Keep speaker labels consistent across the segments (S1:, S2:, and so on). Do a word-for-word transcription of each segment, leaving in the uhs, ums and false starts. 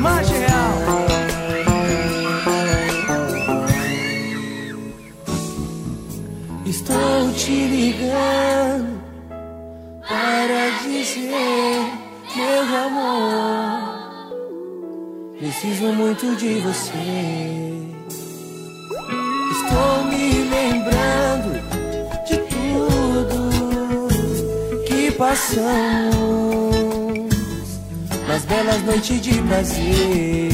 S1: imagem real. Estou te ligando para dizer, meu amor, preciso muito de você. Estou me lembrando de tudo que passamos nas belas noites de prazer.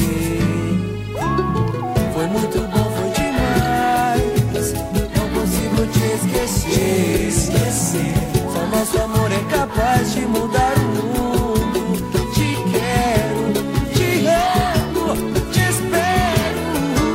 S1: Foi muito bom, foi demais, não consigo te esquecer, esquecer. Só nosso amor é capaz de mudar o mundo. Te quero, te amo, te espero.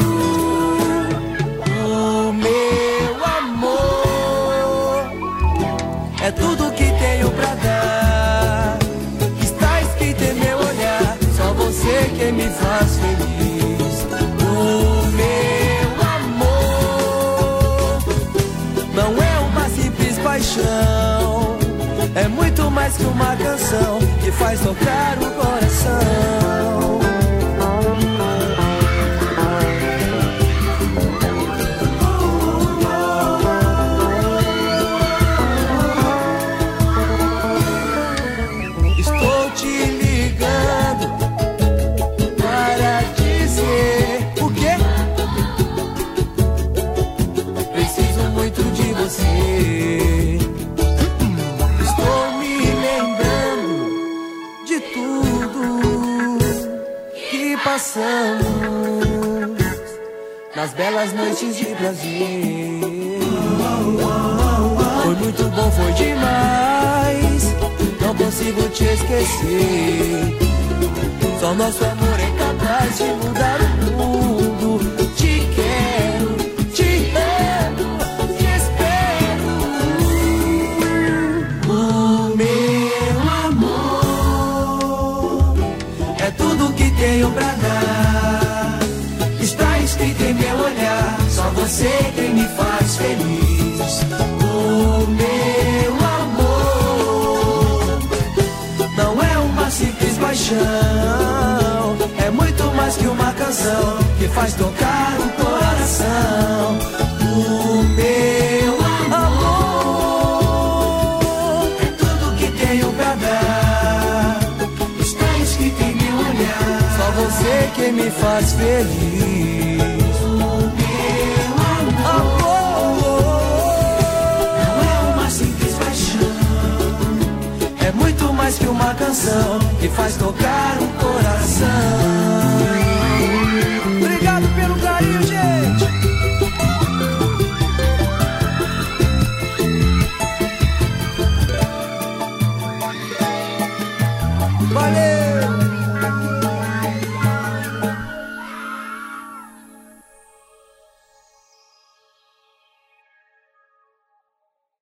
S1: O meu amor é tudo que tenho pra dar. Está escrito em meu olhar, só você que me faz feliz. O meu amor não é uma simples paixão, é muito mais que uma canção que faz tocar o coração. Estou te ligando para dizer o quê? Preciso muito de você. Estou me lembrando de tudo que passamos nas belas noites de prazer. Foi muito bom, foi demais, não consigo te esquecer. Só nosso amor é capaz de mudar o mundo. Te quero, te amo, te espero. O meu amor é tudo que tenho pra dar. Está escrito em meu olhar, só você quem me faz feliz. O meu amor não é uma simples paixão, é muito mais que uma canção que faz tocar o coração. O meu amor é tudo que tenho pra dar. Está escrito em meu olhar, só você que me faz feliz. O meu amor não é uma simples paixão, é muito mais que uma canção que faz tocar o coração.